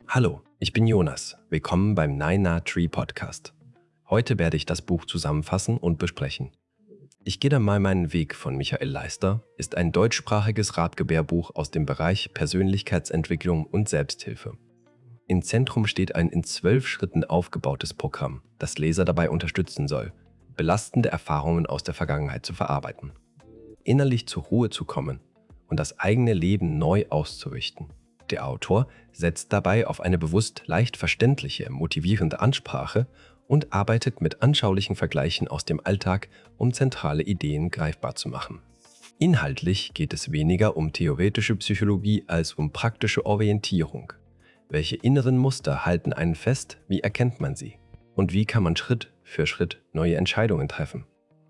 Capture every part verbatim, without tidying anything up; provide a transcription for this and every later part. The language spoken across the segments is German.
Hallo, ich bin Jonas. Willkommen beim Nine Na Tree Podcast. Heute werde ich das Buch zusammenfassen und besprechen. Ich gehe dann mal meinen Weg von Michael Leister ist ein deutschsprachiges Ratgebärbuch aus dem Bereich Persönlichkeitsentwicklung und Selbsthilfe. Im Zentrum steht ein in zwölf Schritten aufgebautes Programm, das Leser dabei unterstützen soll, belastende Erfahrungen aus der Vergangenheit zu verarbeiten, innerlich zur Ruhe zu kommen und das eigene Leben neu auszurichten. Der Autor setzt dabei auf eine bewusst leicht verständliche, motivierende Ansprache und arbeitet mit anschaulichen Vergleichen aus dem Alltag, um zentrale Ideen greifbar zu machen. Inhaltlich geht es weniger um theoretische Psychologie als um praktische Orientierung. Welche inneren Muster halten einen fest, wie erkennt man sie? Und wie kann man Schritt für Schritt neue Entscheidungen treffen?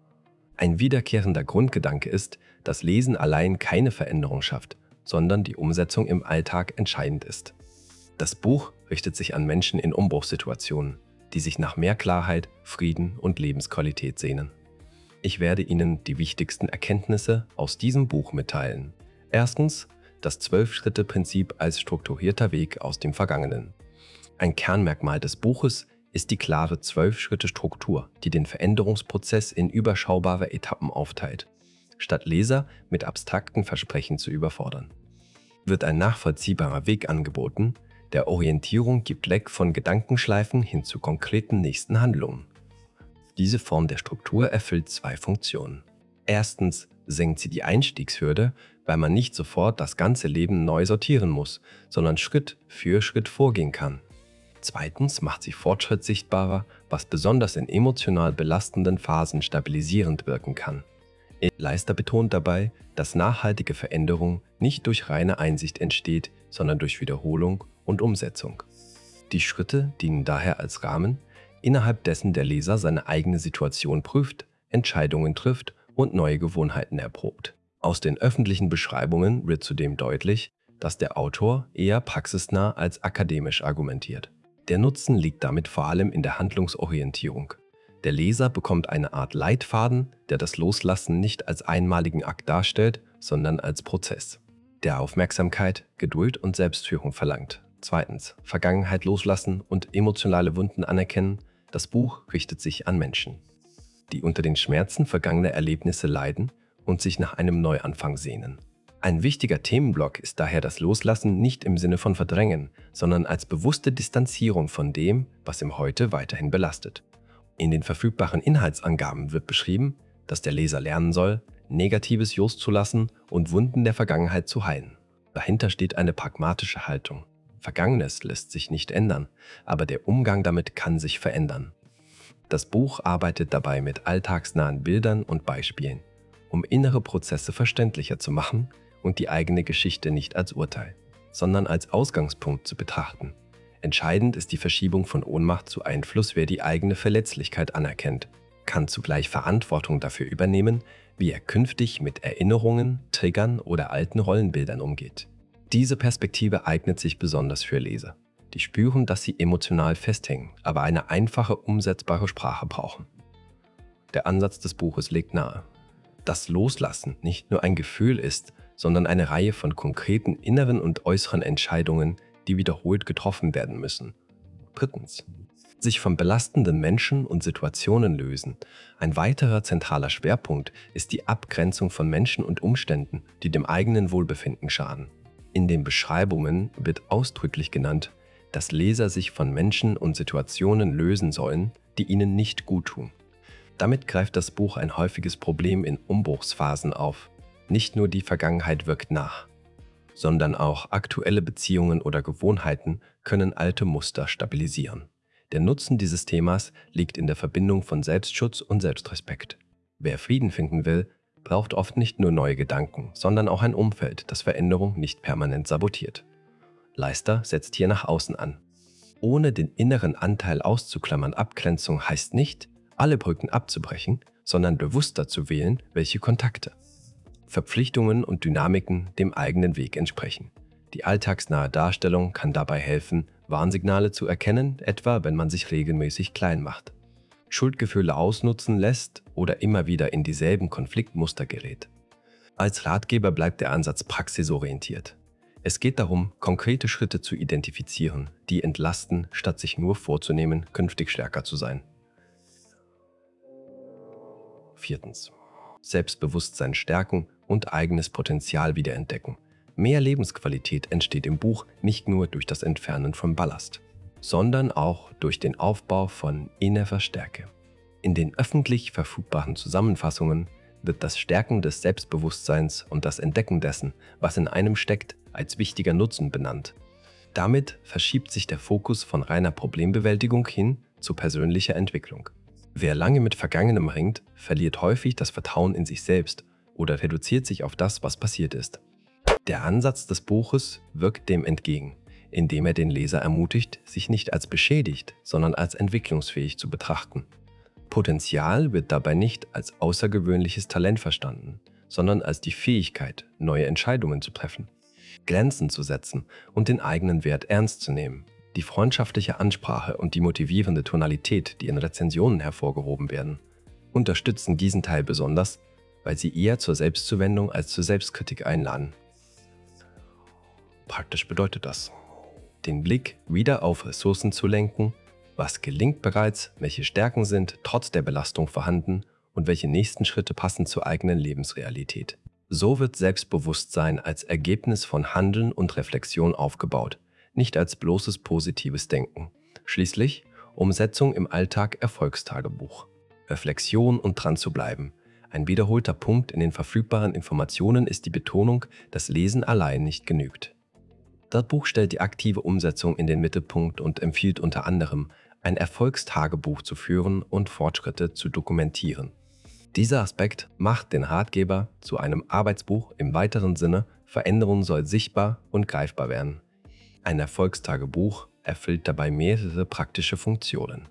Ein wiederkehrender Grundgedanke ist, dass Lesen allein keine Veränderung schafft, sondern die Umsetzung im Alltag entscheidend ist. Das Buch richtet sich an Menschen in Umbruchssituationen, die sich nach mehr Klarheit, Frieden und Lebensqualität sehnen. Ich werde Ihnen die wichtigsten Erkenntnisse aus diesem Buch mitteilen. Erstens, das Zwölf-Schritte-Prinzip als strukturierter Weg aus dem Vergangenen. Ein Kernmerkmal des Buches ist die klare Zwölf-Schritte-Struktur, die den Veränderungsprozess in überschaubare Etappen aufteilt, statt Leser mit abstrakten Versprechen zu überfordern. Wird ein nachvollziehbarer Weg angeboten, der Orientierung gibt weg von Gedankenschleifen hin zu konkreten nächsten Handlungen. Diese Form der Struktur erfüllt zwei Funktionen. Erstens senkt sie die Einstiegshürde, weil man nicht sofort das ganze Leben neu sortieren muss, sondern Schritt für Schritt vorgehen kann. Zweitens macht sie Fortschritt sichtbarer, was besonders in emotional belastenden Phasen stabilisierend wirken kann. Leister betont dabei, dass nachhaltige Veränderung nicht durch reine Einsicht entsteht, sondern durch Wiederholung und Umsetzung. Die Schritte dienen daher als Rahmen, innerhalb dessen der Leser seine eigene Situation prüft, Entscheidungen trifft und neue Gewohnheiten erprobt. Aus den öffentlichen Beschreibungen wird zudem deutlich, dass der Autor eher praxisnah als akademisch argumentiert. Der Nutzen liegt damit vor allem in der Handlungsorientierung. Der Leser bekommt eine Art Leitfaden, der das Loslassen nicht als einmaligen Akt darstellt, sondern als Prozess, der Aufmerksamkeit, Geduld und Selbstführung verlangt. Zweitens, Vergangenheit loslassen und emotionale Wunden anerkennen. Das Buch richtet sich an Menschen, die unter den Schmerzen vergangener Erlebnisse leiden und sich nach einem Neuanfang sehnen. Ein wichtiger Themenblock ist daher das Loslassen nicht im Sinne von Verdrängen, sondern als bewusste Distanzierung von dem, was im Heute weiterhin belastet. In den verfügbaren Inhaltsangaben wird beschrieben, dass der Leser lernen soll, Negatives loszulassen und Wunden der Vergangenheit zu heilen. Dahinter steht eine pragmatische Haltung. Vergangenes lässt sich nicht ändern, aber der Umgang damit kann sich verändern. Das Buch arbeitet dabei mit alltagsnahen Bildern und Beispielen, um innere Prozesse verständlicher zu machen und die eigene Geschichte nicht als Urteil, sondern als Ausgangspunkt zu betrachten. Entscheidend ist die Verschiebung von Ohnmacht zu Einfluss, wer die eigene Verletzlichkeit anerkennt, kann zugleich Verantwortung dafür übernehmen, wie er künftig mit Erinnerungen, Triggern oder alten Rollenbildern umgeht. Diese Perspektive eignet sich besonders für Leser, die spüren, dass sie emotional festhängen, aber eine einfache, umsetzbare Sprache brauchen. Der Ansatz des Buches legt nahe, dass Loslassen nicht nur ein Gefühl ist, sondern eine Reihe von konkreten inneren und äußeren Entscheidungen, die wiederholt getroffen werden müssen. Drittens. Sich von belastenden Menschen und Situationen lösen. Ein weiterer zentraler Schwerpunkt ist die Abgrenzung von Menschen und Umständen, die dem eigenen Wohlbefinden schaden. In den Beschreibungen wird ausdrücklich genannt, dass Leser sich von Menschen und Situationen lösen sollen, die ihnen nicht gut tun. Damit greift das Buch ein häufiges Problem in Umbruchsphasen auf. Nicht nur die Vergangenheit wirkt nach, sondern auch aktuelle Beziehungen oder Gewohnheiten können alte Muster stabilisieren. Der Nutzen dieses Themas liegt in der Verbindung von Selbstschutz und Selbstrespekt. Wer Frieden finden will, braucht oft nicht nur neue Gedanken, sondern auch ein Umfeld, das Veränderung nicht permanent sabotiert. Leister setzt hier nach außen an. Ohne den inneren Anteil auszuklammern, Abgrenzung heißt nicht, alle Brücken abzubrechen, sondern bewusster zu wählen, welche Kontakte, Verpflichtungen und Dynamiken dem eigenen Weg entsprechen. Die alltagsnahe Darstellung kann dabei helfen, Warnsignale zu erkennen, etwa wenn man sich regelmäßig klein macht, Schuldgefühle ausnutzen lässt oder immer wieder in dieselben Konfliktmuster gerät. Als Ratgeber bleibt der Ansatz praxisorientiert. Es geht darum, konkrete Schritte zu identifizieren, die entlasten, statt sich nur vorzunehmen, künftig stärker zu sein. Viertens. Selbstbewusstsein stärken und eigenes Potenzial wiederentdecken. Mehr Lebensqualität entsteht im Buch nicht nur durch das Entfernen von Ballast, sondern auch durch den Aufbau von innerer Stärke. In den öffentlich verfügbaren Zusammenfassungen wird das Stärken des Selbstbewusstseins und das Entdecken dessen, was in einem steckt, als wichtiger Nutzen benannt. Damit verschiebt sich der Fokus von reiner Problembewältigung hin zu persönlicher Entwicklung. Wer lange mit Vergangenem ringt, verliert häufig das Vertrauen in sich selbst oder reduziert sich auf das, was passiert ist. Der Ansatz des Buches wirkt dem entgegen, indem er den Leser ermutigt, sich nicht als beschädigt, sondern als entwicklungsfähig zu betrachten. Potenzial wird dabei nicht als außergewöhnliches Talent verstanden, sondern als die Fähigkeit, neue Entscheidungen zu treffen, Grenzen zu setzen und den eigenen Wert ernst zu nehmen. Die freundschaftliche Ansprache und die motivierende Tonalität, die in Rezensionen hervorgehoben werden, unterstützen diesen Teil besonders, weil sie eher zur Selbstzuwendung als zur Selbstkritik einladen. Praktisch bedeutet das, den Blick wieder auf Ressourcen zu lenken. Was gelingt bereits, welche Stärken sind trotz der Belastung vorhanden und welche nächsten Schritte passen zur eigenen Lebensrealität. So wird Selbstbewusstsein als Ergebnis von Handeln und Reflexion aufgebaut, nicht als bloßes positives Denken. Schließlich Umsetzung im Alltag Erfolgstagebuch. Reflexion und dran zu bleiben. Ein wiederholter Punkt in den verfügbaren Informationen ist die Betonung, dass Lesen allein nicht genügt. Das Buch stellt die aktive Umsetzung in den Mittelpunkt und empfiehlt unter anderem, ein Erfolgstagebuch zu führen und Fortschritte zu dokumentieren. Dieser Aspekt macht den Ratgeber zu einem Arbeitsbuch im weiteren Sinne, Veränderung soll sichtbar und greifbar werden. Ein Erfolgstagebuch erfüllt dabei mehrere praktische Funktionen.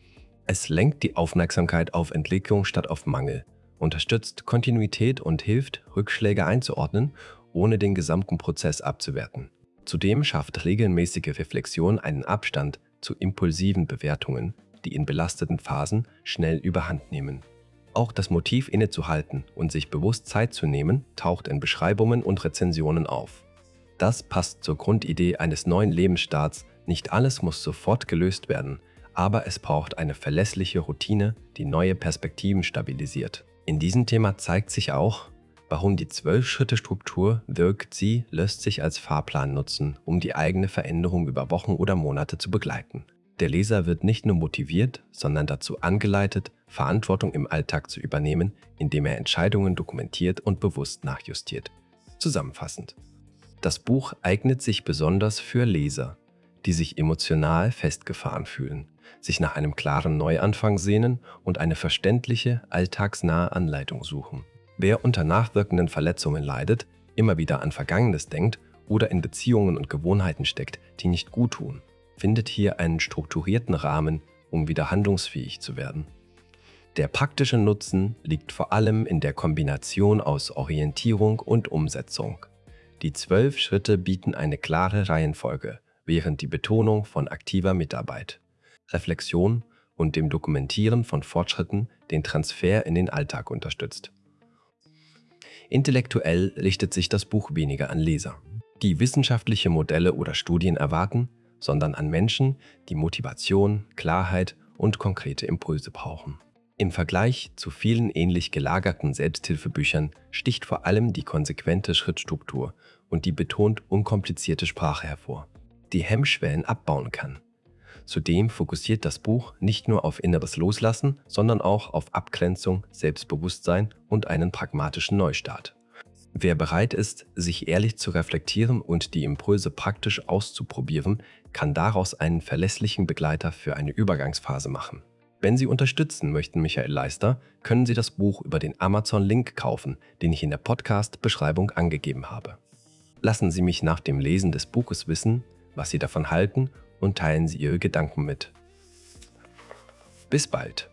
Es lenkt die Aufmerksamkeit auf Entwicklung statt auf Mangel, unterstützt Kontinuität und hilft, Rückschläge einzuordnen, ohne den gesamten Prozess abzuwerten. Zudem schafft regelmäßige Reflexion einen Abstand zu impulsiven Bewertungen, die in belasteten Phasen schnell überhand nehmen. Auch das Motiv innezuhalten und sich bewusst Zeit zu nehmen, taucht in Beschreibungen und Rezensionen auf. Das passt zur Grundidee eines neuen Lebensstarts. Nicht alles muss sofort gelöst werden, aber es braucht eine verlässliche Routine, die neue Perspektiven stabilisiert. In diesem Thema zeigt sich auch, warum die zwölf-Schritte-Struktur wirkt. Sie lässt sich als Fahrplan nutzen, um die eigene Veränderung über Wochen oder Monate zu begleiten. Der Leser wird nicht nur motiviert, sondern dazu angeleitet, Verantwortung im Alltag zu übernehmen, indem er Entscheidungen dokumentiert und bewusst nachjustiert. Zusammenfassend: Das Buch eignet sich besonders für Leser, die sich emotional festgefahren fühlen, sich nach einem klaren Neuanfang sehnen und eine verständliche, alltagsnahe Anleitung suchen. Wer unter nachwirkenden Verletzungen leidet, immer wieder an Vergangenes denkt oder in Beziehungen und Gewohnheiten steckt, die nicht gut tun, findet hier einen strukturierten Rahmen, um wieder handlungsfähig zu werden. Der praktische Nutzen liegt vor allem in der Kombination aus Orientierung und Umsetzung. Die zwölf Schritte bieten eine klare Reihenfolge, während die Betonung von aktiver Mitarbeit, Reflexion und dem Dokumentieren von Fortschritten den Transfer in den Alltag unterstützt. Intellektuell richtet sich das Buch weniger an Leser, die wissenschaftliche Modelle oder Studien erwarten, sondern an Menschen, die Motivation, Klarheit und konkrete Impulse brauchen. Im Vergleich zu vielen ähnlich gelagerten Selbsthilfebüchern sticht vor allem die konsequente Schrittstruktur und die betont unkomplizierte Sprache hervor, die Hemmschwellen abbauen kann. Zudem fokussiert das Buch nicht nur auf inneres Loslassen, sondern auch auf Abgrenzung, Selbstbewusstsein und einen pragmatischen Neustart. Wer bereit ist, sich ehrlich zu reflektieren und die Impulse praktisch auszuprobieren, kann daraus einen verlässlichen Begleiter für eine Übergangsphase machen. Wenn Sie unterstützen möchten Michael Leister, können Sie das Buch über den Amazon-Link kaufen, den ich in der Podcast-Beschreibung angegeben habe. Lassen Sie mich nach dem Lesen des Buches wissen, was Sie davon halten, und teilen Sie Ihre Gedanken mit. Bis bald!